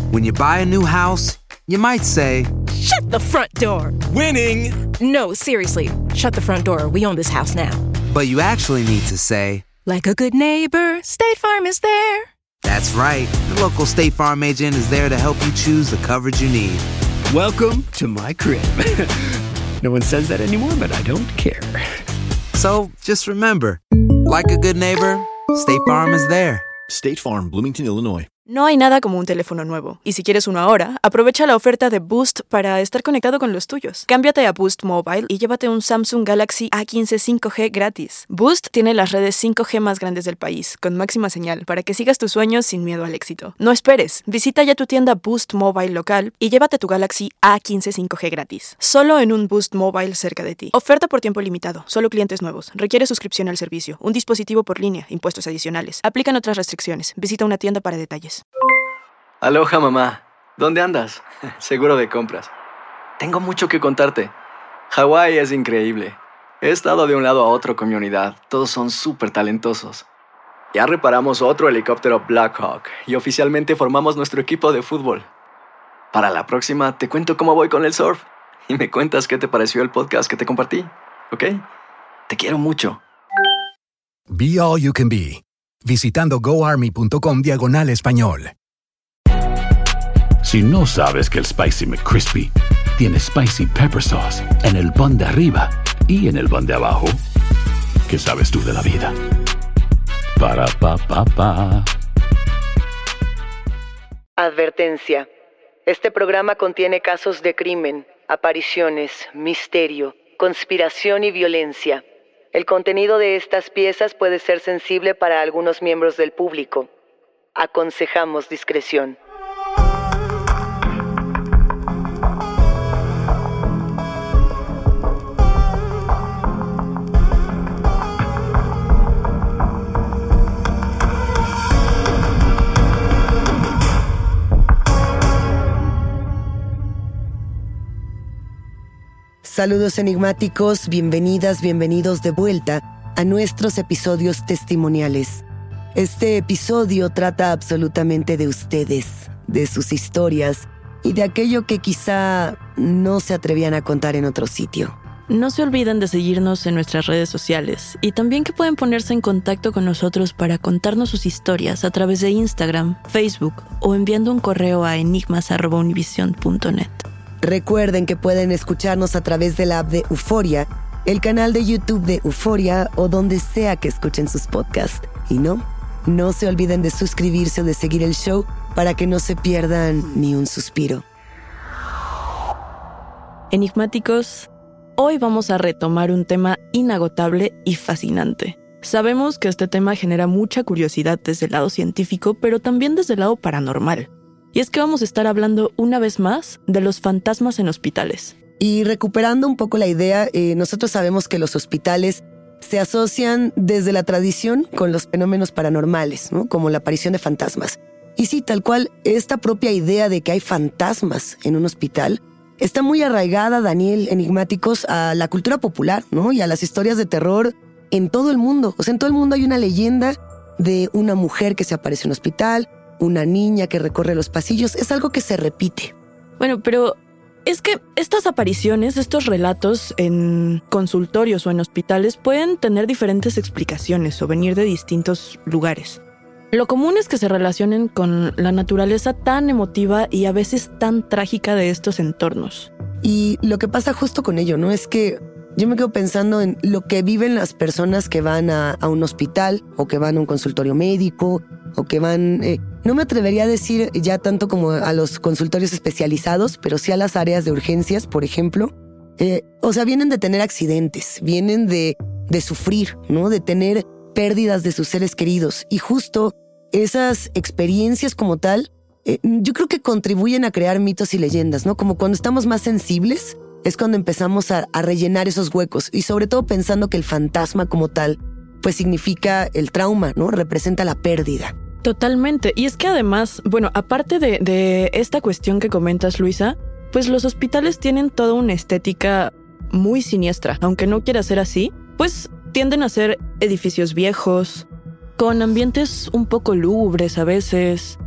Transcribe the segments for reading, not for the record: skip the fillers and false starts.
When you buy a new house, you might say, "Shut the front door." Winning! No, seriously. Shut the front door. We own this house now. but you actually need to say, Like a good neighbor, State Farm is there. That's right. The local State Farm agent is there to help you choose the coverage you need. Welcome to my crib. No one says that anymore, but I don't care. So just remember, like a good neighbor, State Farm is there. State Farm, Bloomington, Illinois. No hay nada como un teléfono nuevo. Y si quieres uno ahora, aprovecha la oferta de Boost para estar conectado con los tuyos. Cámbiate a Boost Mobile y llévate un Samsung Galaxy A15 5G gratis. Boost tiene las redes 5G más grandes del país, con máxima señal, para que sigas tus sueños sin miedo al éxito. No esperes, visita ya tu tienda Boost Mobile local y llévate tu Galaxy A15 5G gratis. Solo en un Boost Mobile cerca de ti. Oferta por tiempo limitado, solo clientes nuevos. Requiere suscripción al servicio, un dispositivo por línea, impuestos adicionales. Aplican otras restricciones. Visita una tienda para detalles. Aloha, mamá. ¿Dónde andas? Seguro de compras. Tengo mucho que contarte. Hawái es increíble. He estado de un lado a otro con mi unidad. Todos son súper talentosos. Ya reparamos otro helicóptero Blackhawk y oficialmente formamos nuestro equipo de fútbol. Para la próxima te cuento cómo voy con el surf y me cuentas qué te pareció el podcast que te compartí, ¿ok? Te quiero mucho. Be All You Can Be, visitando goarmy.com/español. Si no sabes que el Spicy McCrispy tiene Spicy Pepper Sauce en el pan de arriba y en el pan de abajo, ¿qué sabes tú de la vida? Para, pa, pa, pa. Advertencia. Este programa contiene casos de crimen, apariciones, misterio, conspiración y violencia. El contenido de estas piezas puede ser sensible para algunos miembros del público. Aconsejamos discreción. Saludos enigmáticos, bienvenidas, bienvenidos de vuelta a nuestros episodios testimoniales. Este episodio trata absolutamente de ustedes, de sus historias y de aquello que quizá no se atrevían a contar en otro sitio. No se olviden de seguirnos en nuestras redes sociales y también que pueden ponerse en contacto con nosotros para contarnos sus historias a través de Instagram, Facebook o enviando un correo a enigmas@univision.net. Recuerden que pueden escucharnos a través de la app de Euforia, el canal de YouTube de Euforia o donde sea que escuchen sus podcasts. Y no se olviden de suscribirse o de seguir el show para que no se pierdan ni un suspiro. Enigmáticos, hoy vamos a retomar un tema inagotable y fascinante. Sabemos que este tema genera mucha curiosidad desde el lado científico, pero también desde el lado paranormal. Y es que vamos a estar hablando una vez más de los fantasmas en hospitales. Y recuperando un poco la idea, nosotros sabemos que los hospitales se asocian desde la tradición con los fenómenos paranormales, ¿no? Como la aparición de fantasmas. Y sí, tal cual, esta propia idea de que hay fantasmas en un hospital está muy arraigada, Daniel, enigmáticos, a la cultura popular, ¿no? Y a las historias de terror en todo el mundo. O sea, en todo el mundo hay una leyenda de una mujer que se aparece en un hospital, una niña que recorre los pasillos. Es algo que se repite. Bueno, pero es que estas apariciones, estos relatos en consultorios o en hospitales pueden tener diferentes explicaciones o venir de distintos lugares. Lo común es que se relacionen con la naturaleza tan emotiva y a veces tan trágica de estos entornos. Y lo que pasa justo con ello, ¿no? Es que yo me quedo pensando en lo que viven las personas que van a un hospital o que van a un consultorio médico o que van... no me atrevería a decir ya tanto como a los consultorios especializados, pero sí a las áreas de urgencias, por ejemplo. O sea, vienen de tener accidentes, vienen de sufrir, ¿no? De tener pérdidas de sus seres queridos. Y justo esas experiencias como tal, yo creo que contribuyen a crear mitos y leyendas, ¿no? Como cuando estamos más sensibles, es cuando empezamos a rellenar esos huecos. Y sobre todo pensando que el fantasma como tal, pues significa el trauma, ¿no? Representa la pérdida. Totalmente. Y es que además, bueno, aparte de esta cuestión que comentas, Luisa, pues los hospitales tienen toda una estética muy siniestra. Aunque no quiera ser así, pues tienden a ser edificios viejos, con ambientes un poco lúgubres a veces.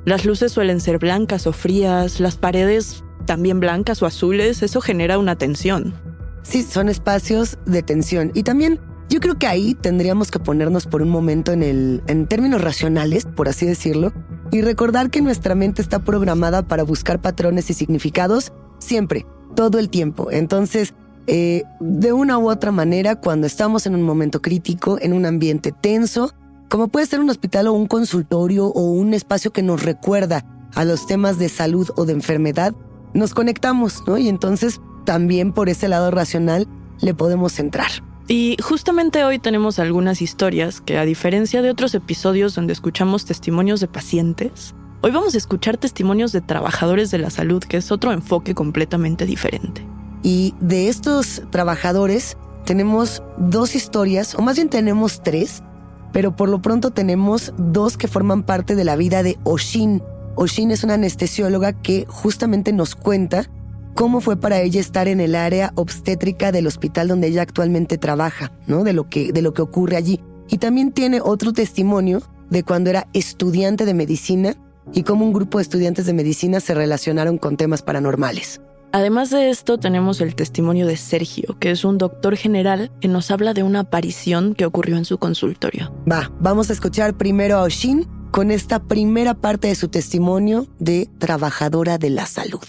Las luces suelen ser blancas o frías, las paredes también blancas o azules, eso genera una tensión. Sí, son espacios de tensión. Y también yo creo que ahí tendríamos que ponernos por un momento en términos racionales, por así decirlo, y recordar que nuestra mente está programada para buscar patrones y significados siempre, todo el tiempo. Entonces, de una u otra manera, cuando estamos en un momento crítico, en un ambiente tenso, como puede ser un hospital o un consultorio o un espacio que nos recuerda a los temas de salud o de enfermedad, nos conectamos, ¿no? Y entonces también por ese lado racional le podemos entrar. Y justamente hoy tenemos algunas historias que, a diferencia de otros episodios donde escuchamos testimonios de pacientes, hoy vamos a escuchar testimonios de trabajadores de la salud, que es otro enfoque completamente diferente. Y de estos trabajadores tenemos 2 historias, o más bien tenemos 3, pero por lo pronto tenemos 2 que forman parte de la vida de Oshin. Oshin es una anestesióloga que justamente nos cuenta cómo fue para ella estar en el área obstétrica del hospital donde ella actualmente trabaja, ¿no? De lo que ocurre allí. Y también tiene otro testimonio de cuando era estudiante de medicina y cómo un grupo de estudiantes de medicina se relacionaron con temas paranormales. Además de esto, tenemos el testimonio de Sergio, que es un doctor general que nos habla de una aparición que ocurrió en su consultorio. Vamos a escuchar primero a Oshin con esta primera parte de su testimonio de trabajadora de la salud.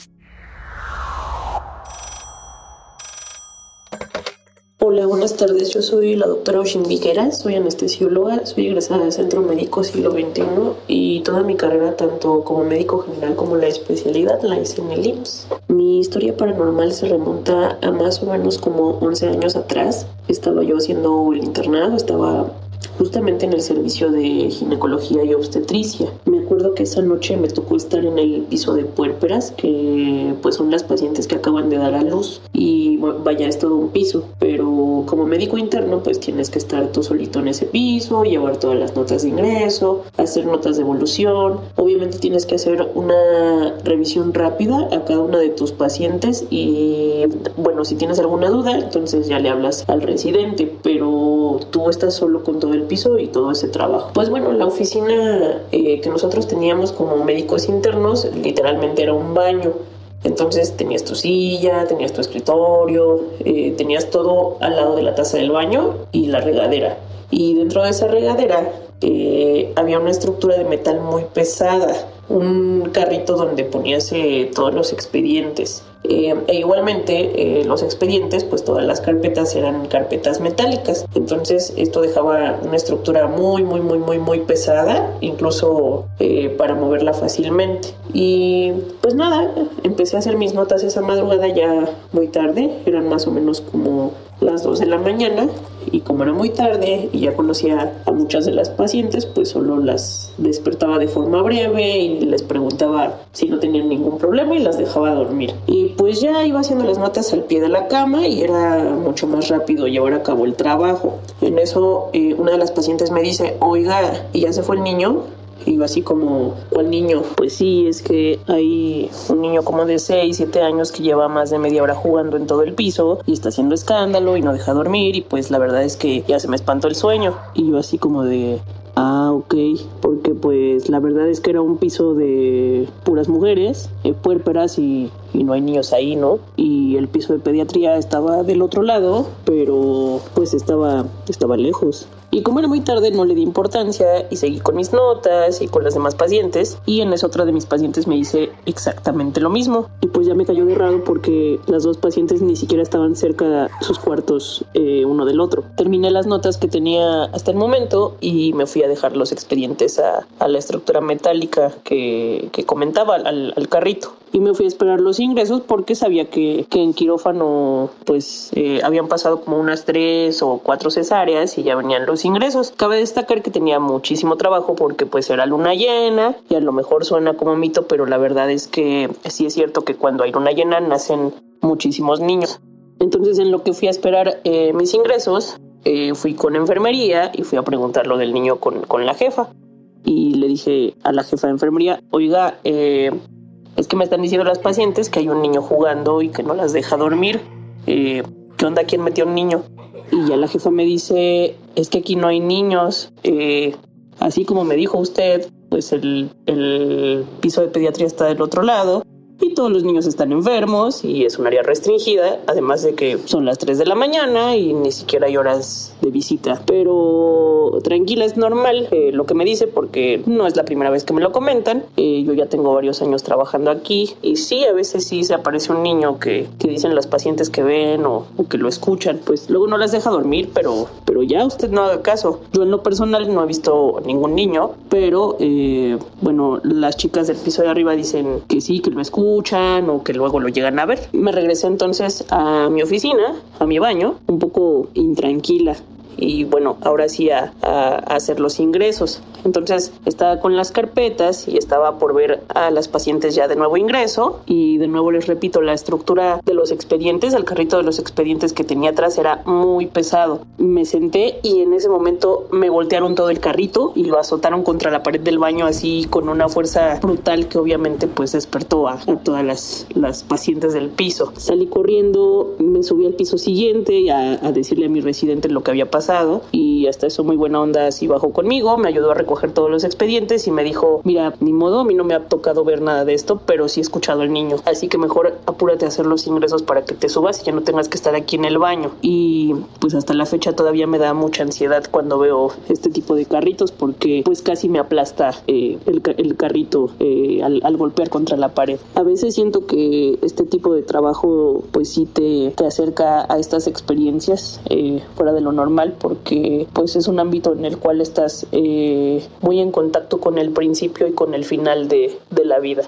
Hola, buenas tardes. Yo soy la doctora Oshin Viguera, soy anestesióloga, soy egresada del Centro Médico Siglo XXI y toda mi carrera, tanto como médico general como la especialidad, la hice en el IMSS. Mi historia paranormal se remonta a más o menos como 11 años atrás. Estaba yo haciendo el internado, estaba justamente en el servicio de ginecología y obstetricia. Me acuerdo que esa noche me tocó estar en el piso de puérperas, que pues son las pacientes que acaban de dar a luz, y vaya, es todo un piso, pero como médico interno pues tienes que estar tú solito en ese piso, llevar todas las notas de ingreso, hacer notas de evolución. Obviamente tienes que hacer una revisión rápida a cada una de tus pacientes y bueno, si tienes alguna duda entonces ya le hablas al residente, pero tú estás solo con todo el piso y todo ese trabajo. Pues bueno, la oficina que nosotros teníamos como médicos internos literalmente era un baño. Entonces tenías tu silla, tenías tu escritorio, tenías todo al lado de la taza del baño y la regadera. Y dentro de esa regadera había una estructura de metal muy pesada, un carrito donde ponías todos los expedientes. E igualmente los expedientes, pues todas las carpetas eran carpetas metálicas. Entonces esto dejaba una estructura muy pesada, incluso para moverla fácilmente. Y pues nada, empecé a hacer mis notas esa madrugada ya muy tarde, eran más o menos como las 2 de la mañana, y como era muy tarde y ya conocía a muchas de las pacientes, pues solo las despertaba de forma breve y les preguntaba si no tenían ningún problema y las dejaba dormir. Y pues ya iba haciendo las notas al pie de la cama y era mucho más rápido llevar a cabo el trabajo. En eso una de las pacientes me dice: oiga, ¿y ya se fue el niño? Y yo así como, ¿cuál niño? Pues sí, es que hay un niño como de 6, 7 años que lleva más de media hora jugando en todo el piso y está haciendo escándalo y no deja dormir, y pues la verdad es que ya se me espantó el sueño. Y yo así como de... ok, porque pues la verdad es que era un piso de puras mujeres, puérperas, y no hay niños ahí, ¿no? Y el piso de pediatría estaba del otro lado, pero pues estaba lejos. Y como era muy tarde no le di importancia y seguí con mis notas y con las demás pacientes, y en eso otra de mis pacientes me dice exactamente lo mismo. Y pues ya me cayó de raro porque las 2 pacientes ni siquiera estaban cerca de sus cuartos uno del otro. Terminé las notas que tenía hasta el momento y me fui a dejar los expedientes a la estructura metálica que comentaba, al carrito. Y me fui a esperar los ingresos porque sabía que en quirófano pues habían pasado como unas 3 o 4 cesáreas y ya venían los ingresos. Cabe destacar que tenía muchísimo trabajo porque pues era luna llena, y a lo mejor suena como mito, pero la verdad es que sí es cierto que cuando hay luna llena nacen muchísimos niños. Entonces, en lo que fui a esperar mis ingresos, fui con enfermería y fui a preguntar lo del niño con la jefa. Y le dije a la jefa de enfermería: oiga, es que me están diciendo las pacientes que hay un niño jugando y que no las deja dormir. ¿Qué onda? ¿Quién metió un niño? Y ya la jefa me dice: es que aquí no hay niños. Así como me dijo usted, pues el piso de pediatría está del otro lado y todos los niños están enfermos y es un área restringida, además de que son las 3 de la mañana y ni siquiera hay horas de visita. Pero tranquila, es normal lo que me dice porque no es la primera vez que me lo comentan. Yo ya tengo varios años trabajando aquí y sí, a veces sí se aparece un niño que dicen las pacientes que ven o que lo escuchan, pues luego no las deja dormir, pero ya usted no haga caso. Yo en lo personal no he visto ningún niño, pero bueno, las chicas del piso de arriba dicen que sí, que lo escuchan o que luego lo llegan a ver. Me regresé entonces a mi oficina, a mi baño, un poco intranquila. Y bueno, ahora sí a hacer los ingresos. Entonces estaba con las carpetas y estaba por ver a las pacientes ya de nuevo ingreso. Y de nuevo les repito, la estructura de los expedientes, el carrito de los expedientes que tenía atrás era muy pesado. Me senté y en ese momento me voltearon todo el carrito y lo azotaron contra la pared del baño así con una fuerza brutal que obviamente pues despertó a todas las pacientes del piso. Salí corriendo, me subí al piso siguiente a decirle a mi residente lo que había pasado y hasta eso muy buena onda así bajó conmigo, me ayudó a recoger todos los expedientes y me dijo, mira, ni modo, a mí no me ha tocado ver nada de esto, pero sí he escuchado al niño, así que mejor apúrate a hacer los ingresos para que te subas y ya no tengas que estar aquí en el baño. Y pues hasta la fecha todavía me da mucha ansiedad cuando veo este tipo de carritos porque pues casi me aplasta el carrito al golpear contra la pared. A veces siento que este tipo de trabajo pues sí te acerca a estas experiencias fuera de lo normal, porque pues es un ámbito en el cual estás muy en contacto con el principio y con el final de la vida.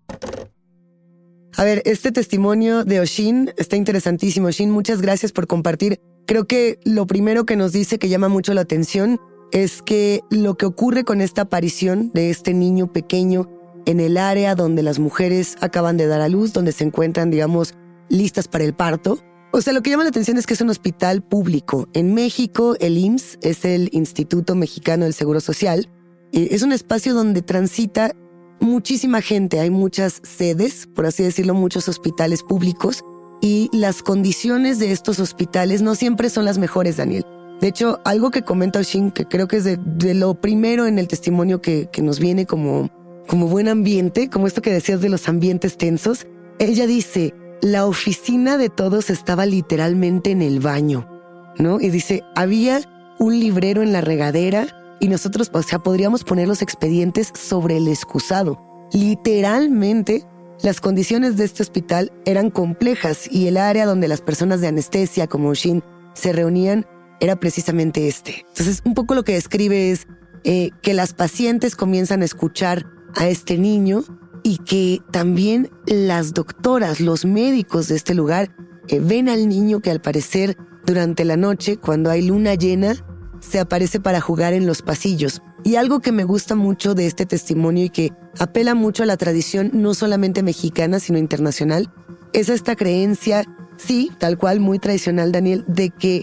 A ver, este testimonio de Oshin está interesantísimo. Oshin, muchas gracias por compartir. Creo que lo primero que nos dice que llama mucho la atención es que lo que ocurre con esta aparición de este niño pequeño en el área donde las mujeres acaban de dar a luz, donde se encuentran, digamos, listas para el parto. O sea, lo que llama la atención es que es un hospital público. En México, el IMSS es el Instituto Mexicano del Seguro Social. Es un espacio donde transita muchísima gente. Hay muchas sedes, por así decirlo, muchos hospitales públicos. Y las condiciones de estos hospitales no siempre son las mejores, Daniel. De hecho, algo que comenta Oshin, que creo que es de lo primero en el testimonio que nos viene como buen ambiente, como esto que decías de los ambientes tensos, ella dice, la oficina de todos estaba literalmente en el baño, ¿no? Y dice, había un librero en la regadera y nosotros, o sea, podríamos poner los expedientes sobre el excusado. Literalmente, las condiciones de este hospital eran complejas y el área donde las personas de anestesia como Oshin se reunían era precisamente este. Entonces, un poco lo que describe es que las pacientes comienzan a escuchar a este niño y que también las doctoras, los médicos de este lugar ven al niño que al parecer durante la noche, cuando hay luna llena, se aparece para jugar en los pasillos. Y algo que me gusta mucho de este testimonio y que apela mucho a la tradición no solamente mexicana, sino internacional, es esta creencia, sí, tal cual, muy tradicional, Daniel, de que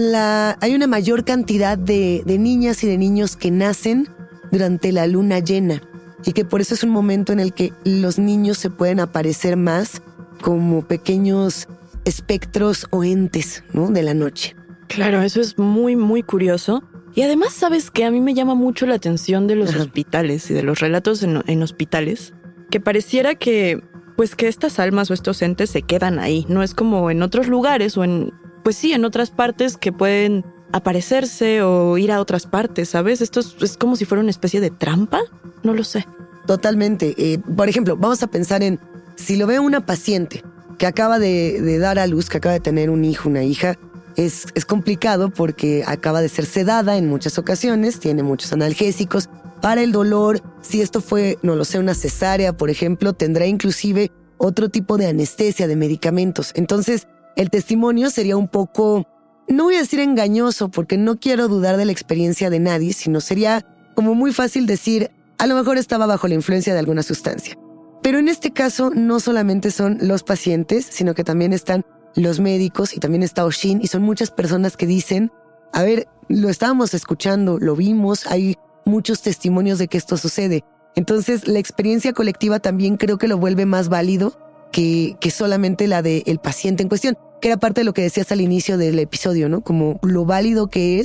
hay una mayor cantidad de niñas y de niños que nacen durante la luna llena y que por eso es un momento en el que los niños se pueden aparecer más como pequeños espectros o entes, ¿no?, de la noche. Claro, eso es muy, muy curioso. Y además, ¿sabes qué? A mí me llama mucho la atención de los hospitales y de los relatos en hospitales, que pareciera que estas almas o estos entes se quedan ahí. No es como en otros lugares o en otras partes que pueden aparecerse o ir a otras partes, ¿sabes? Esto es como si fuera una especie de trampa. No lo sé. Totalmente. Por ejemplo, vamos a pensar en si lo ve una paciente que acaba de dar a luz, que acaba de tener un hijo, una hija. Es complicado porque acaba de ser sedada en muchas ocasiones, tiene muchos analgésicos para el dolor. Si esto fue, no lo sé, una cesárea, por ejemplo, tendrá inclusive otro tipo de anestesia, de medicamentos. Entonces, el testimonio sería un poco, no voy a decir engañoso, porque no quiero dudar de la experiencia de nadie, sino sería como muy fácil decir, a lo mejor estaba bajo la influencia de alguna sustancia. Pero en este caso, no solamente son los pacientes, sino que también están los médicos y también está Oshin y son muchas personas que dicen, a ver, lo estábamos escuchando, lo vimos, hay muchos testimonios de que esto sucede. Entonces, la experiencia colectiva también creo que lo vuelve más válido que solamente la del paciente en cuestión, que era parte de lo que decías al inicio del episodio, ¿no? Como lo válido que es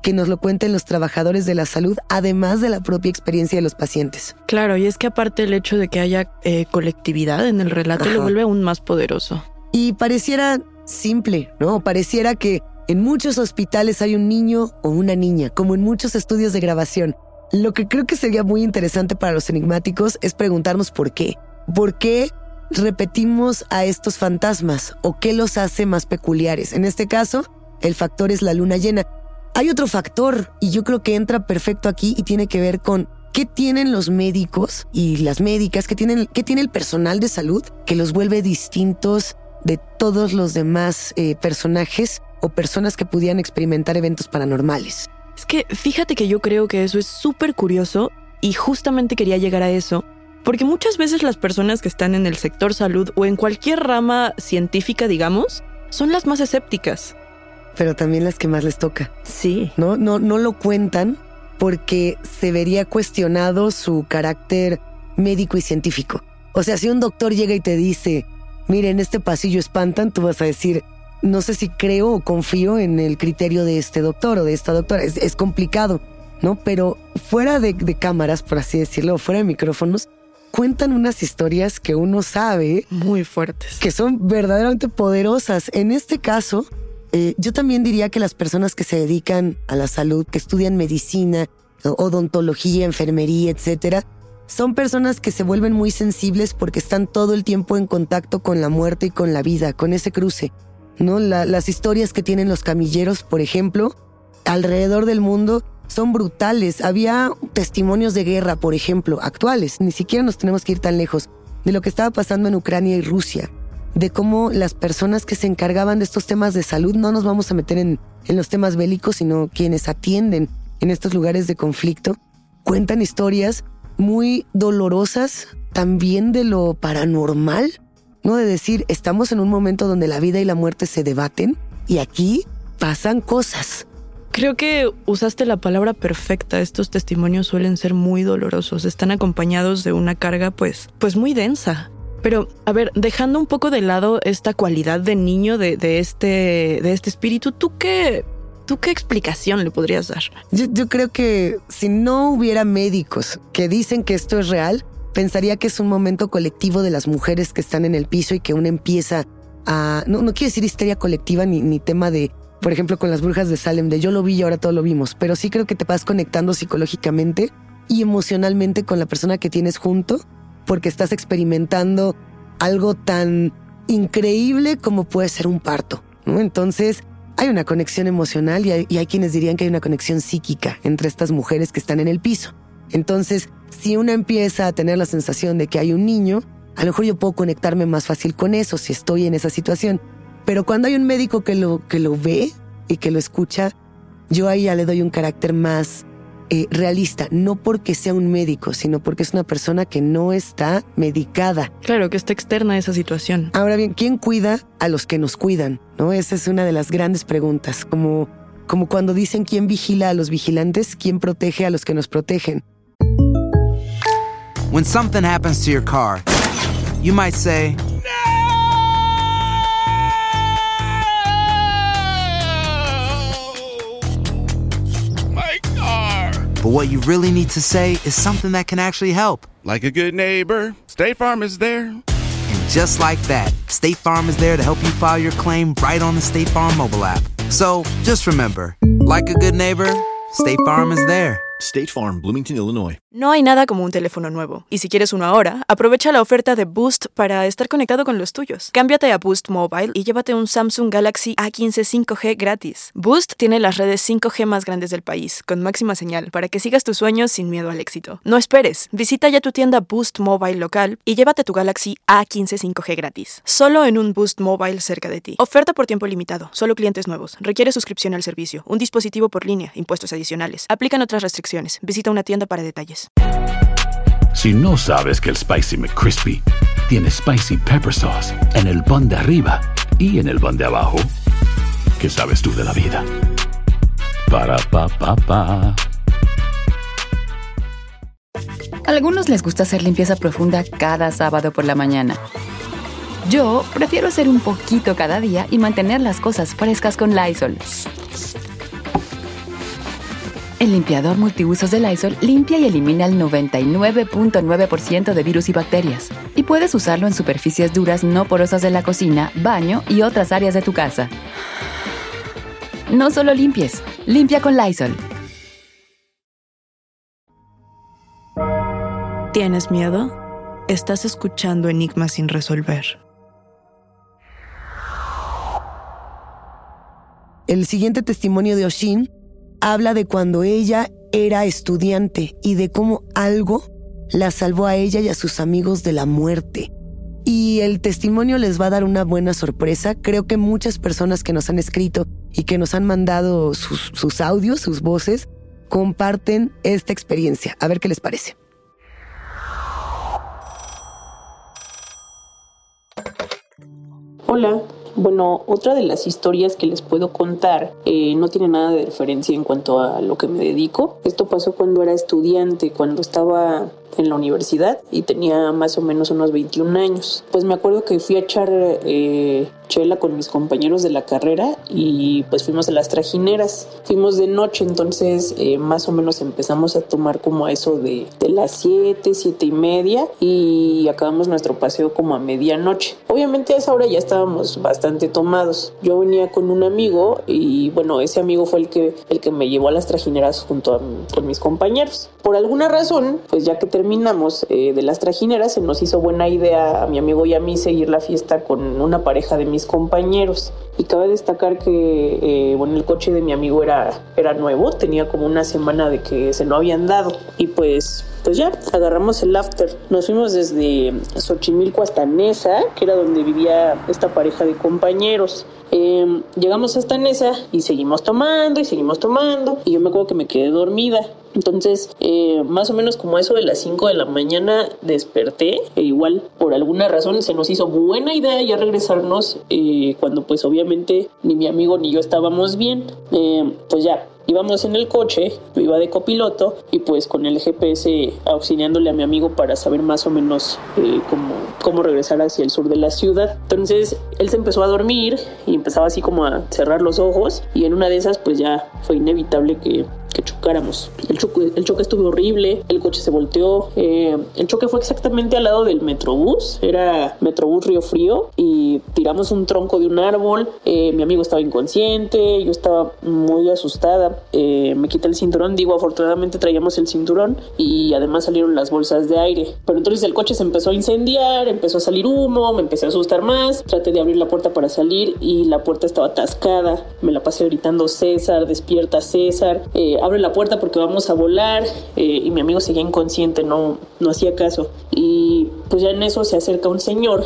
que nos lo cuenten los trabajadores de la salud, además de la propia experiencia de los pacientes. Claro, y es que aparte el hecho de que haya colectividad en el relato lo vuelve aún más poderoso. Y pareciera simple, ¿no? Pareciera que en muchos hospitales hay un niño o una niña, como en muchos estudios de grabación. Lo que creo que sería muy interesante para los enigmáticos es preguntarnos por qué. ¿Por qué repetimos a estos fantasmas? ¿O qué los hace más peculiares? En este caso, el factor es la luna llena. Hay otro factor, y yo creo que entra perfecto aquí y tiene que ver con qué tienen los médicos y las médicas, qué tiene el personal de salud que los vuelve distintos de todos los demás personajes o personas que pudieran experimentar eventos paranormales. Es que fíjate que yo creo que eso es súper curioso y justamente quería llegar a eso, porque muchas veces las personas que están en el sector salud o en cualquier rama científica, digamos, son las más escépticas. Pero también las que más les toca. Sí. No lo cuentan porque se vería cuestionado su carácter médico y científico. O sea, si un doctor llega y te dice, mire, en este pasillo espantan, tú vas a decir, no sé si creo o confío en el criterio de este doctor o de esta doctora. Es complicado, ¿no? Pero fuera de cámaras, por así decirlo, o fuera de micrófonos, cuentan unas historias que uno sabe... muy fuertes. Que son verdaderamente poderosas. En este caso, yo también diría que las personas que se dedican a la salud, que estudian medicina, odontología, enfermería, etcétera, son personas que se vuelven muy sensibles porque están todo el tiempo en contacto con la muerte y con la vida, con ese cruce, ¿no? Las historias que tienen los camilleros, por ejemplo, alrededor del mundo son brutales. Había testimonios de guerra, por ejemplo, actuales, ni siquiera nos tenemos que ir tan lejos, de lo que estaba pasando en Ucrania y Rusia, de cómo las personas que se encargaban de estos temas de salud, no nos vamos a meter en los temas bélicos, sino quienes atienden en estos lugares de conflicto, cuentan historias muy dolorosas también de lo paranormal, ¿no? De decir, estamos en un momento donde la vida y la muerte se debaten y aquí pasan cosas. Creo que usaste la palabra perfecta. Estos testimonios suelen ser muy dolorosos. Están acompañados de una carga pues muy densa. Pero, a ver, dejando un poco de lado esta cualidad de niño de este espíritu, ¿tú qué explicación le podrías dar? Yo creo que si no hubiera médicos que dicen que esto es real, pensaría que es un momento colectivo de las mujeres que están en el piso y que una empieza a... No quiero decir histeria colectiva ni tema de, por ejemplo, con las brujas de Salem, de yo lo vi y ahora todo lo vimos, pero sí creo que te vas conectando psicológicamente y emocionalmente con la persona que tienes junto, porque estás experimentando algo tan increíble como puede ser un parto, ¿no? Entonces hay una conexión emocional y hay quienes dirían que hay una conexión psíquica entre estas mujeres que están en el piso. Entonces, si una empieza a tener la sensación de que hay un niño, a lo mejor yo puedo conectarme más fácil con eso si estoy en esa situación. Pero cuando hay un médico que lo ve y que lo escucha, yo ahí ya le doy un carácter más realista, no porque sea un médico, sino porque es una persona que no está medicada. Claro, que está externa a esa situación. Ahora bien, ¿quién cuida a los que nos cuidan? ¿No? Esa es una de las grandes preguntas. Como cuando dicen quién vigila a los vigilantes, quién protege a los que nos protegen. When something happens to your car, you might say, but what you really need to say is something that can actually help. Like a good neighbor, State Farm is there. And just like that, State Farm is there to help you file your claim right on the State Farm mobile app. So just remember, like a good neighbor, State Farm is there. State Farm, Bloomington, Illinois. No hay nada como un teléfono nuevo. Y si quieres uno ahora, aprovecha la oferta de Boost para estar conectado con los tuyos. Cámbiate a Boost Mobile y llévate un Samsung Galaxy A15 5G gratis. Boost tiene las redes 5G más grandes del país, con máxima señal, para que sigas tus sueños sin miedo al éxito. No esperes. Visita ya tu tienda Boost Mobile local y llévate tu Galaxy A15 5G gratis. Solo en un Boost Mobile cerca de ti. Oferta por tiempo limitado. Solo clientes nuevos. Requiere suscripción al servicio. Un dispositivo por línea. Impuestos adicionales. Aplican otras restricciones. Visita una tienda para detalles. Si no sabes que el Spicy McCrispy tiene Spicy Pepper Sauce en el pan de arriba y en el pan de abajo, ¿qué sabes tú de la vida? Para, pa, pa, pa. A algunos les gusta hacer limpieza profunda cada sábado por la mañana. Yo prefiero hacer un poquito cada día y mantener las cosas frescas con Lysol. El limpiador multiusos de Lysol limpia y elimina el 99.9% de virus y bacterias. Y puedes usarlo en superficies duras no porosas de la cocina, baño y otras áreas de tu casa. No solo limpies, limpia con Lysol. ¿Tienes miedo? Estás escuchando Enigmas sin resolver. El siguiente testimonio de Oshin habla de cuando ella era estudiante y de cómo algo la salvó a ella y a sus amigos de la muerte. Y el testimonio les va a dar una buena sorpresa. Creo que muchas personas que nos han escrito y que nos han mandado sus audios, sus voces, comparten esta experiencia. A ver qué les parece. Hola. Bueno, otra de las historias que les puedo contar no tiene nada de referencia en cuanto a lo que me dedico. Esto pasó cuando era estudiante, cuando estaba en la universidad y tenía más o menos unos 21 años. Pues me acuerdo que fui a echar chela con mis compañeros de la carrera y pues fuimos a las trajineras. Fuimos de noche, entonces más o menos empezamos a tomar como a eso de las 7:30 y acabamos nuestro paseo como a medianoche. Obviamente a esa hora ya estábamos bastante tomados. Yo venía con un amigo y bueno, ese amigo fue el que me llevó a las trajineras junto con mis compañeros. Por alguna razón, pues ya que terminamos de las trajineras, se nos hizo buena idea a mi amigo y a mí seguir la fiesta con una pareja de mis compañeros. Y cabe destacar que el coche de mi amigo era nuevo, tenía como una semana de que se lo habían dado. Y pues ya, agarramos el after. Nos fuimos desde Xochimilco hasta Nesa, que era donde vivía esta pareja de compañeros. Llegamos hasta Nesa y seguimos tomando. Y yo me acuerdo que me quedé dormida. Entonces, más o menos como eso de las 5 de la mañana desperté. Igual, por alguna razón, se nos hizo buena idea ya regresarnos cuando pues obviamente ni mi amigo ni yo estábamos bien. Pues ya, íbamos en el coche, yo iba de copiloto y pues con el GPS auxiliándole a mi amigo para saber más o menos cómo regresar hacia el sur de la ciudad. Entonces él se empezó a dormir y empezaba así como a cerrar los ojos y en una de esas pues ya fue inevitable que chocáramos. El choque estuvo horrible, el coche se volteó. El choque fue exactamente al lado del Metrobús, era Metrobús Río Frío, y tiramos un tronco de un árbol. Mi amigo estaba inconsciente, yo estaba muy asustada. Me quité el cinturón, afortunadamente traíamos el cinturón y además salieron las bolsas de aire. Pero entonces el coche se empezó a incendiar, empezó a salir humo, me empecé a asustar más. Traté de abrir la puerta para salir y la puerta estaba atascada. Me la pasé gritando: César, despierta, César. Abre la puerta porque vamos a volar. Y mi amigo seguía inconsciente, no hacía caso. Y pues ya en eso se acerca un señor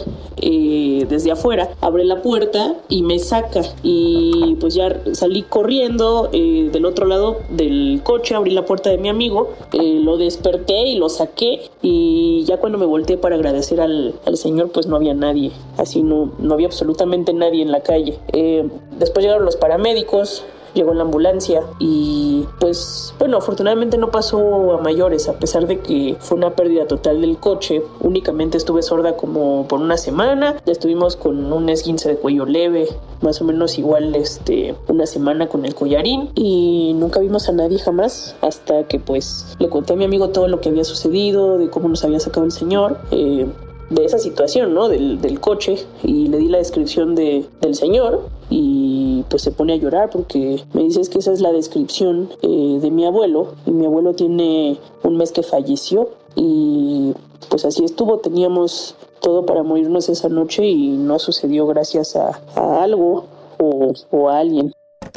desde afuera, abre la puerta y me saca. Y pues ya salí corriendo del otro lado del coche, abrí la puerta de mi amigo, lo desperté y lo saqué. Y ya cuando me volteé para agradecer al señor, pues no había nadie. Así no había absolutamente nadie en la calle. Después llegaron los paramédicos. Llegó la ambulancia y pues bueno, afortunadamente no pasó a mayores, a pesar de que fue una pérdida total del coche. Únicamente estuve sorda como por una semana, ya estuvimos con un esguince de cuello leve, más o menos igual una semana con el collarín, y nunca vimos a nadie jamás, hasta que pues le conté a mi amigo todo lo que había sucedido, de cómo nos había sacado el señor, de esa situación, ¿no? Del coche, y le di la descripción del señor y pues se pone a llorar porque me dice: es que esa es la descripción de mi abuelo, y mi abuelo tiene un mes que falleció y pues así estuvo, teníamos todo para morirnos esa noche y no sucedió gracias a algo o a alguien.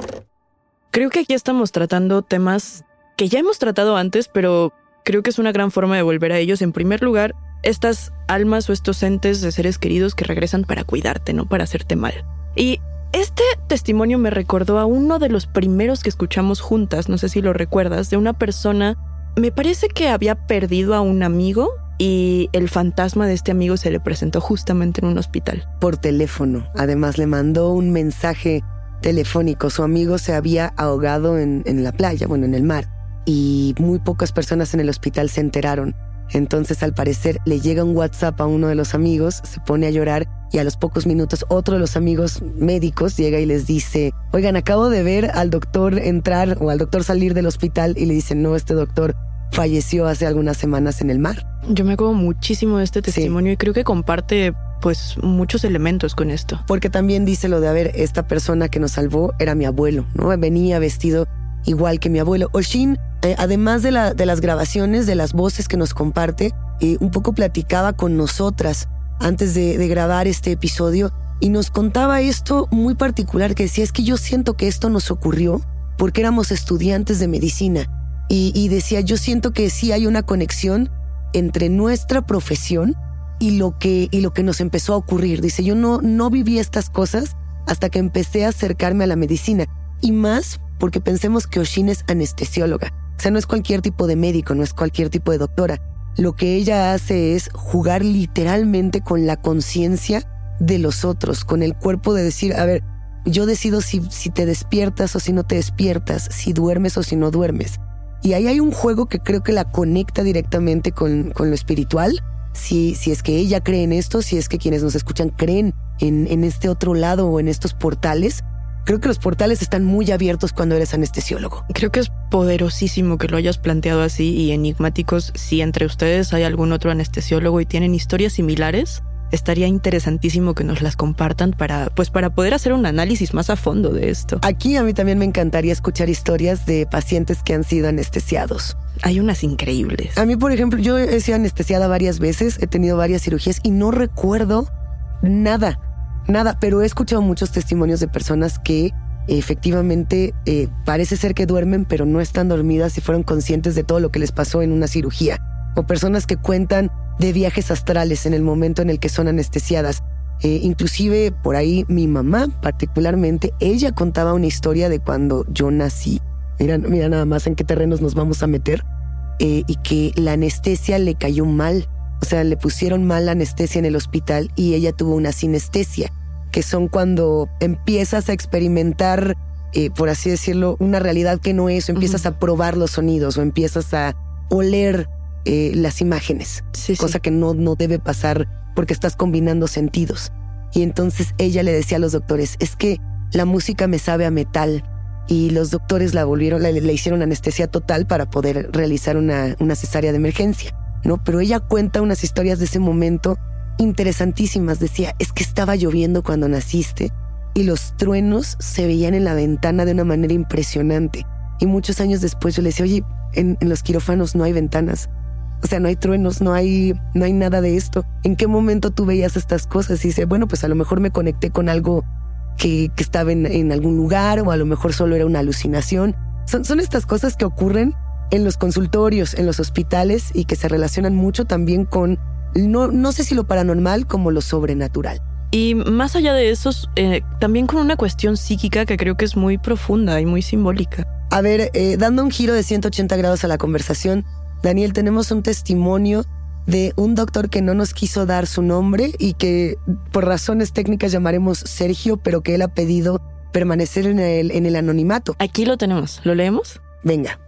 Creo que aquí estamos tratando temas que ya hemos tratado antes, pero creo que es una gran forma de volver a ellos. En primer lugar, estas almas o estos entes de seres queridos que regresan para cuidarte, no para hacerte mal. Y este testimonio me recordó a uno de los primeros que escuchamos juntas, no sé si lo recuerdas, de una persona, me parece que había perdido a un amigo y el fantasma de este amigo se le presentó justamente en un hospital. Por teléfono. Además le mandó un mensaje telefónico. Su amigo se había ahogado en la playa, en el mar, y muy pocas personas en el hospital se enteraron. Entonces, al parecer, le llega un WhatsApp a uno de los amigos, se pone a llorar y a los pocos minutos otro de los amigos médicos llega y les dice: oigan, acabo de ver al doctor entrar o al doctor salir del hospital, y le dicen, no, este doctor falleció hace algunas semanas en el mar. Yo me acuerdo muchísimo de este testimonio, sí. Y creo que comparte pues muchos elementos con esto. Porque también dice lo de, a ver, esta persona que nos salvó era mi abuelo, ¿no? Venía vestido igual que mi abuelo. Oshin, además de las grabaciones, de las voces que nos comparte, un poco platicaba con nosotras antes de grabar este episodio, y nos contaba esto muy particular, que decía, es que yo siento que esto nos ocurrió porque éramos estudiantes de medicina. Y decía, yo siento que sí hay una conexión entre nuestra profesión y lo que nos empezó a ocurrir. Dice, yo no viví estas cosas hasta que empecé a acercarme a la medicina. Y más porque pensemos que Oshin es anestesióloga. O sea, no es cualquier tipo de médico, no es cualquier tipo de doctora. Lo que ella hace es jugar literalmente con la conciencia de los otros, con el cuerpo, de decir, a ver, yo decido si te despiertas o si no te despiertas, si duermes o si no duermes. Y ahí hay un juego que creo que la conecta directamente con lo espiritual, si es que ella cree en esto, si es que quienes nos escuchan creen en este otro lado o en estos portales. Creo que los portales están muy abiertos cuando eres anestesiólogo. Creo que es poderosísimo que lo hayas planteado así, y enigmáticos, si entre ustedes hay algún otro anestesiólogo y tienen historias similares, estaría interesantísimo que nos las compartan para poder hacer un análisis más a fondo de esto. Aquí a mí también me encantaría escuchar historias de pacientes que han sido anestesiados. Hay unas increíbles. A mí, por ejemplo, yo he sido anestesiada varias veces, he tenido varias cirugías y no recuerdo nada, pero he escuchado muchos testimonios de personas que efectivamente parece ser que duermen, pero no están dormidas y fueron conscientes de todo lo que les pasó en una cirugía. O personas que cuentan de viajes astrales en el momento en el que son anestesiadas. Inclusive por ahí mi mamá particularmente, ella contaba una historia de cuando yo nací. Mira nada más en qué terrenos nos vamos a meter. Y que la anestesia le cayó mal. O sea, le pusieron mal la anestesia en el hospital y ella tuvo una sinestesia, que son cuando empiezas a experimentar, por así decirlo, una realidad que no es, o empiezas a probar los sonidos, o empiezas a oler las imágenes, cosa que no debe pasar porque estás combinando sentidos. Y entonces ella le decía a los doctores, es que la música me sabe a metal, y los doctores le hicieron anestesia total para poder realizar una cesárea de emergencia, ¿no? Pero ella cuenta unas historias de ese momento interesantísimas. Decía, es que estaba lloviendo cuando naciste y los truenos se veían en la ventana de una manera impresionante. Y muchos años después yo le decía, oye, en los quirófanos no hay ventanas. O sea, no hay truenos, no hay nada de esto. ¿En qué momento tú veías estas cosas? Y dice, bueno, pues a lo mejor me conecté con algo que estaba en algún lugar, o a lo mejor solo era una alucinación. Son estas cosas que ocurren en los consultorios, en los hospitales, y que se relacionan mucho también con, no sé si lo paranormal, como lo sobrenatural. Y más allá de eso, también con una cuestión psíquica que creo que es muy profunda y muy simbólica. A ver, dando un giro de 180 grados a la conversación, Daniel, tenemos un testimonio de un doctor que no nos quiso dar su nombre y que por razones técnicas llamaremos Sergio, pero que él ha pedido permanecer en el anonimato. Aquí lo tenemos. ¿Lo leemos? Venga.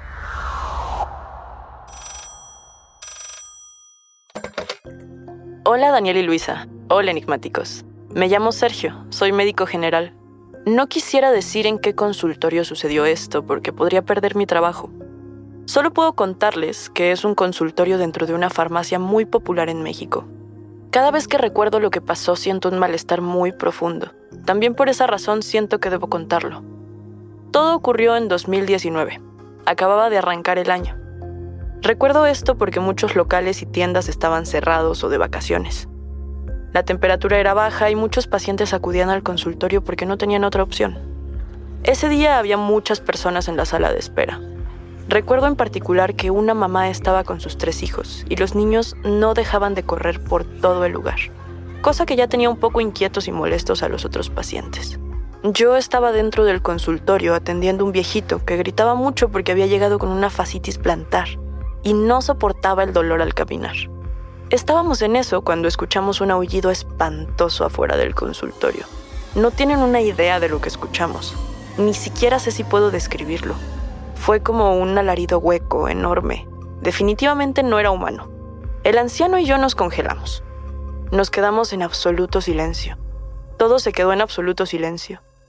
Hola Daniel y Luisa. Hola enigmáticos. Me llamo Sergio, soy médico general. No quisiera decir en qué consultorio sucedió esto porque podría perder mi trabajo. Solo puedo contarles que es un consultorio dentro de una farmacia muy popular en México. Cada vez que recuerdo lo que pasó siento un malestar muy profundo. También por esa razón siento que debo contarlo. Todo ocurrió en 2019. Acababa de arrancar el año. Recuerdo esto porque muchos locales y tiendas estaban cerrados o de vacaciones. La temperatura era baja y muchos pacientes acudían al consultorio porque no tenían otra opción. Ese día había muchas personas en la sala de espera. Recuerdo en particular que una mamá estaba con sus 3 hijos y los niños no dejaban de correr por todo el lugar, cosa que ya tenía un poco inquietos y molestos a los otros pacientes. Yo estaba dentro del consultorio atendiendo a un viejito que gritaba mucho porque había llegado con una fascitis plantar y no soportaba el dolor al caminar. Estábamos en eso cuando escuchamos un aullido espantoso afuera del consultorio. No tienen una idea de lo que escuchamos. Ni siquiera sé si puedo describirlo. Fue como un alarido hueco, enorme. Definitivamente no era humano. El anciano y yo nos congelamos. Nos quedamos en absoluto silencio. Todo se quedó en absoluto silencio.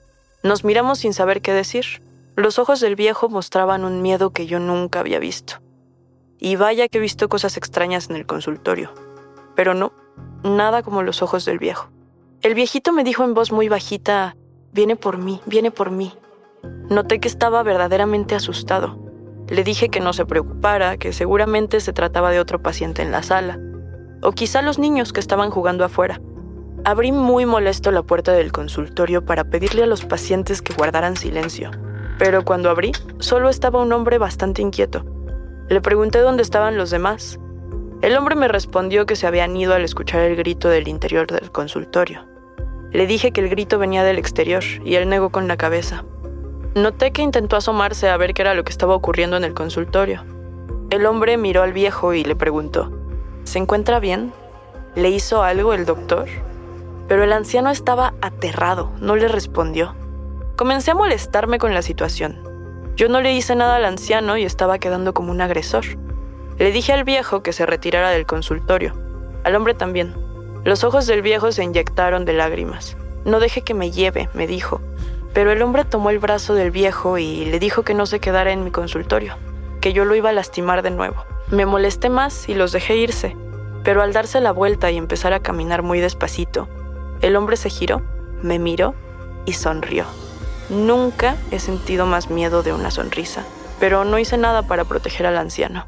Nos miramos sin saber qué decir. Los ojos del viejo mostraban un miedo que yo nunca había visto. Y vaya que he visto cosas extrañas en el consultorio. Pero no, nada como los ojos del viejo. El viejito me dijo en voz muy bajita, viene por mí, viene por mí. Noté que estaba verdaderamente asustado. Le dije que no se preocupara, que seguramente se trataba de otro paciente en la sala. O quizá los niños que estaban jugando afuera. Abrí muy molesto la puerta del consultorio para pedirle a los pacientes que guardaran silencio. Pero cuando abrí, solo estaba un hombre bastante inquieto. Le pregunté dónde estaban los demás. El hombre me respondió que se habían ido al escuchar el grito del interior del consultorio. Le dije que el grito venía del exterior y él negó con la cabeza. Noté que intentó asomarse a ver qué era lo que estaba ocurriendo en el consultorio. El hombre miró al viejo y le preguntó, ¿se encuentra bien? ¿Le hizo algo el doctor? Pero el anciano estaba aterrado, no le respondió. Comencé a molestarme con la situación. Yo no le hice nada al anciano y estaba quedando como un agresor. Le dije al viejo que se retirara del consultorio. Al hombre también. Los ojos del viejo se inyectaron de lágrimas. No deje que me lleve, me dijo. Pero el hombre tomó el brazo del viejo y le dijo que no se quedara en mi consultorio, que yo lo iba a lastimar de nuevo. Me molesté más y los dejé irse. Pero al darse la vuelta y empezar a caminar muy despacito, el hombre se giró, me miró y sonrió. Nunca he sentido más miedo de una sonrisa, pero no hice nada para proteger al anciano.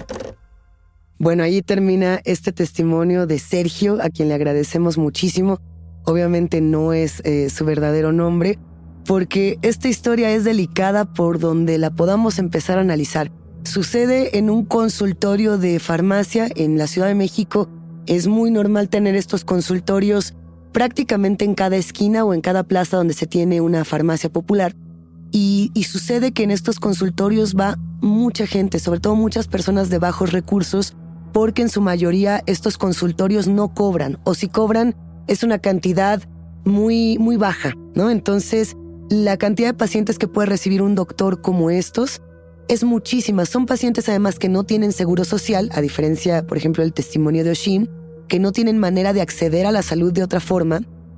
Bueno, ahí termina este testimonio de Sergio, a quien le agradecemos muchísimo. Obviamente no es su verdadero nombre, porque esta historia es delicada por donde la podamos empezar a analizar. Sucede en un consultorio de farmacia en la Ciudad de México. Es muy normal tener estos consultorios prácticamente en cada esquina o en cada plaza donde se tiene una farmacia popular. Y sucede que en estos consultorios va mucha gente, sobre todo muchas personas de bajos recursos, porque en su mayoría estos consultorios no cobran, o si cobran es una cantidad muy, muy baja, ¿no? Entonces, la cantidad de pacientes que puede recibir un doctor como estos es muchísima. Son pacientes además que no tienen seguro social, a diferencia, por ejemplo, del testimonio de Oshin, que no tienen manera de acceder a la salud de otra forma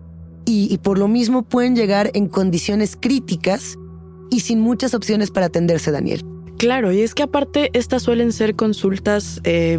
y por lo mismo pueden llegar en condiciones críticas y sin muchas opciones para atenderse, Daniel. Claro, y es que aparte estas suelen ser consultas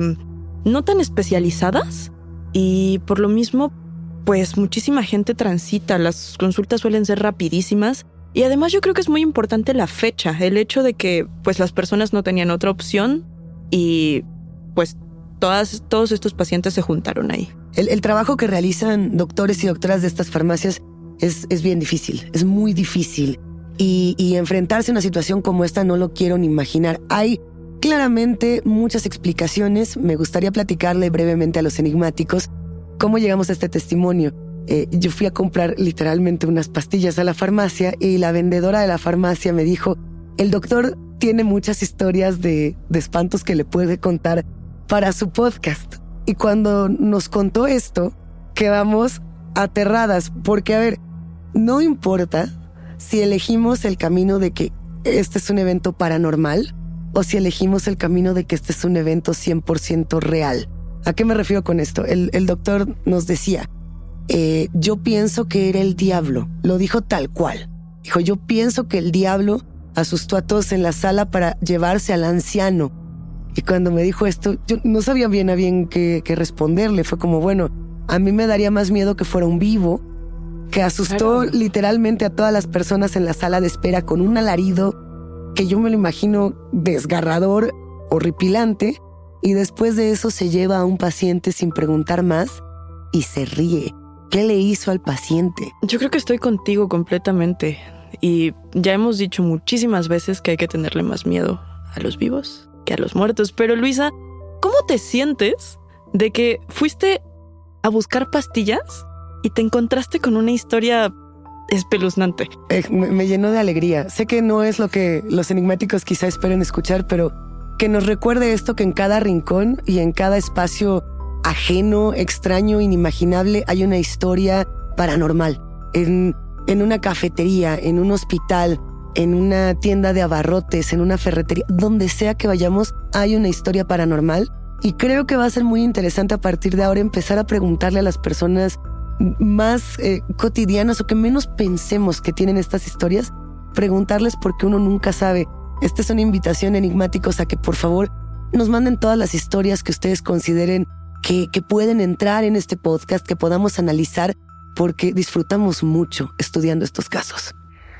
no tan especializadas y por lo mismo pues muchísima gente transita. Las consultas suelen ser rapidísimas y además yo creo que es muy importante la fecha, el hecho de que pues las personas no tenían otra opción y pues todos estos pacientes se juntaron ahí. El trabajo que realizan doctores y doctoras de estas farmacias es bien difícil, es muy difícil. Y enfrentarse a una situación como esta no lo quiero ni imaginar. Hay claramente muchas explicaciones. Me gustaría platicarle brevemente a los enigmáticos cómo llegamos a este testimonio. Yo fui a comprar literalmente unas pastillas a la farmacia y la vendedora de la farmacia me dijo, el doctor tiene muchas historias de espantos que le puede contar para su podcast. Y cuando nos contó esto, quedamos aterradas porque, a ver, no importa si elegimos el camino de que este es un evento paranormal o si elegimos el camino de que este es un evento 100% real. ¿A qué me refiero con esto? El doctor nos decía, yo pienso que era el diablo. Lo dijo tal cual. Dijo, yo pienso que el diablo asustó a todos en la sala para llevarse al anciano. Y cuando me dijo esto, yo no sabía bien a bien qué responderle. Fue como, bueno, a mí me daría más miedo que fuera un vivo, que asustó literalmente a todas las personas en la sala de espera con un alarido que yo me lo imagino desgarrador, horripilante, y después de eso se lleva a un paciente sin preguntar más y se ríe. ¿Qué le hizo al paciente? Yo creo que estoy contigo completamente. Y ya hemos dicho muchísimas veces que hay que tenerle más miedo a los vivos que a los muertos. Pero Luisa, ¿cómo te sientes de que fuiste a buscar pastillas y te encontraste con una historia espeluznante? Me llenó de alegría. Sé que no es lo que los enigmáticos quizá esperen escuchar, pero que nos recuerde esto, que en cada rincón y en cada espacio ajeno, extraño, inimaginable, hay una historia paranormal. En una cafetería, en un hospital, en una tienda de abarrotes, en una ferretería, donde sea que vayamos, hay una historia paranormal. Y creo que va a ser muy interesante a partir de ahora empezar a preguntarle a las personas más cotidianas o que menos pensemos que tienen estas historias, preguntarles porque uno nunca sabe. Esta es una invitación, enigmáticos, a que por favor nos manden todas las historias que ustedes consideren que pueden entrar en este podcast, que podamos analizar, porque disfrutamos mucho estudiando estos casos.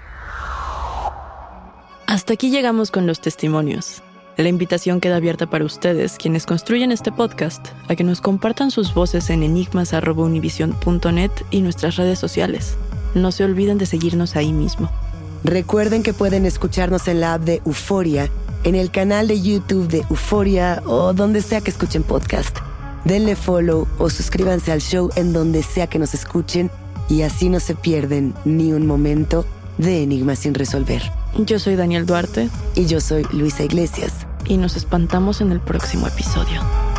Hasta aquí llegamos con los testimonios. La invitación queda abierta para ustedes, quienes construyen este podcast, a que nos compartan sus voces en enigmas@univision.net y nuestras redes sociales. No se olviden de seguirnos ahí mismo. Recuerden que pueden escucharnos en la app de Euforia, en el canal de YouTube de Euforia o donde sea que escuchen podcast. Denle follow o suscríbanse al show en donde sea que nos escuchen y así no se pierden ni un momento de Enigmas sin resolver. Yo soy Daniel Duarte. Y yo soy Luisa Iglesias. Y nos espantamos en el próximo episodio.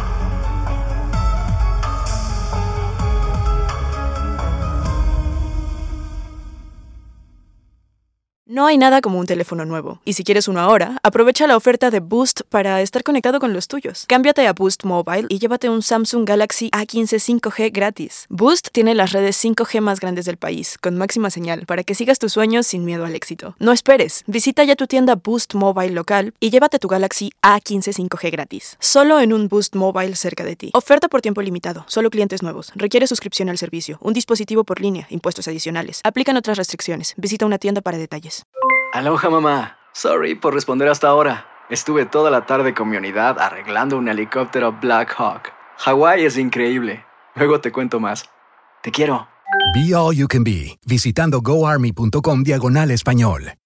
No hay nada como un teléfono nuevo, y si quieres uno ahora, aprovecha la oferta de Boost para estar conectado con los tuyos. Cámbiate a Boost Mobile y llévate un Samsung Galaxy A15 5G gratis. Boost tiene las redes 5G más grandes del país, con máxima señal, para que sigas tus sueños sin miedo al éxito. No esperes, visita ya tu tienda Boost Mobile local y llévate tu Galaxy A15 5G gratis. Solo en un Boost Mobile cerca de ti. Oferta por tiempo limitado, solo clientes nuevos. Requiere suscripción al servicio, un dispositivo por línea, impuestos adicionales. Aplican otras restricciones. Visita una tienda para detalles. Aloha, mamá. Sorry por responder hasta ahora. Estuve toda la tarde con mi unidad arreglando un helicóptero Black Hawk. Hawái es increíble. Luego te cuento más. Te quiero. Be All You Can Be, visitando goarmy.com/español.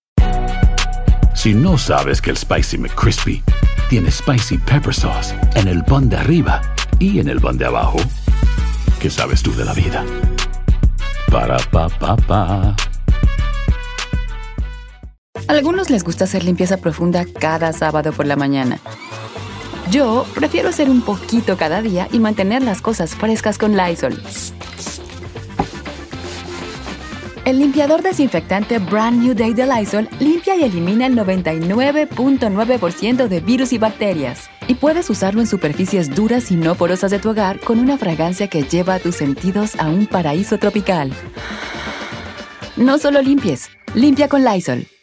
Si no sabes que el Spicy McCrispy tiene Spicy Pepper Sauce en el pan de arriba y en el pan de abajo, ¿qué sabes tú de la vida? Para, pa, pa, pa. A algunos les gusta hacer limpieza profunda cada sábado por la mañana. Yo prefiero hacer un poquito cada día y mantener las cosas frescas con Lysol. El limpiador desinfectante Brand New Day de Lysol limpia y elimina el 99.9% de virus y bacterias. Y puedes usarlo en superficies duras y no porosas de tu hogar con una fragancia que lleva a tus sentidos a un paraíso tropical. No solo limpies, limpia con Lysol.